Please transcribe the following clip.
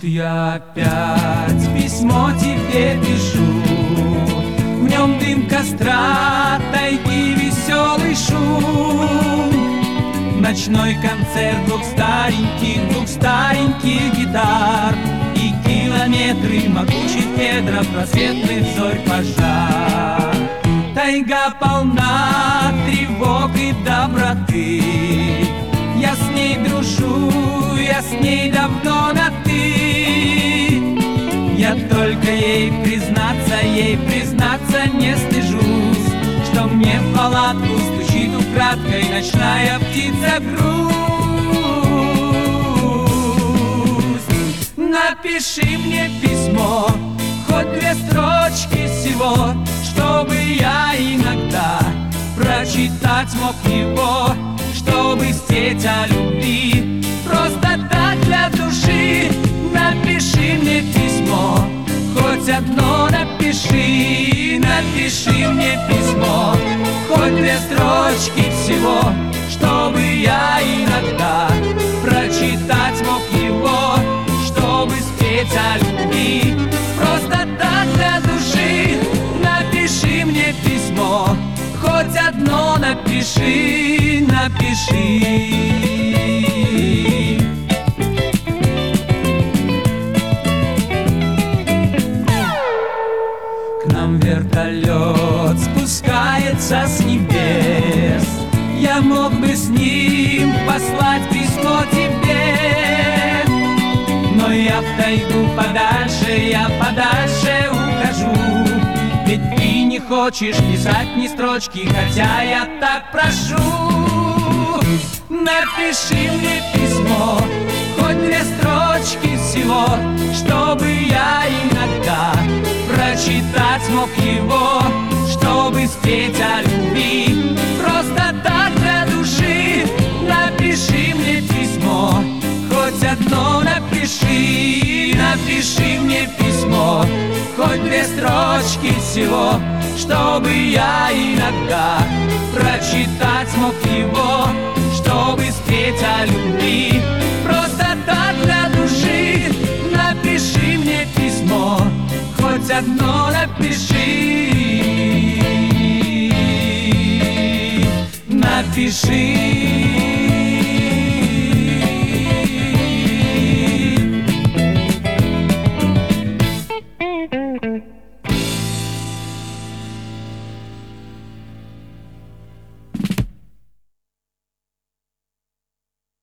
я опять письмо тебе пишу. В нем дым костра, тайги, веселый шум. Ночной концерт двух стареньких гитар и километры могучих кедров, просветных зорь пожар. Тайга полна тревог и доброты. Я с ней дружу, я с ней давно на «ты». Я только ей признаться не стыжусь, что мне в палатку стучит украдкой ночная птица грусть. Напиши мне письмо, хоть 2 строчки всего, чтобы я иногда прочитать мог его, чтобы спеть о любви просто так для души. Напиши мне письмо, хоть одно напиши. Напиши мне письмо, хоть 2 строчки всего, чтобы я иногда прочитать мог его, чтобы спеть о любви просто так для души. Напиши мне письмо, хоть одно напиши, напиши. К нам вертолет спускается с небес. Я мог бы с ним послать письмо тебе, но я в тайгу подальше, я подальше ухожу. Ведь ты не хочешь писать ни строчки, хотя я так прошу. Напиши мне письмо, хоть 2 строчки всего, чтобы я иногда прочитать мог его, чтобы спеть о любви просто так для души. Напиши мне письмо, хоть одно напиши. Напиши мне письмо, хоть 2 строчки всего, чтобы я иногда прочитать мог его, чтобы спеть о любви просто так для души. Напиши мне письмо, хоть одно напиши. Напиши.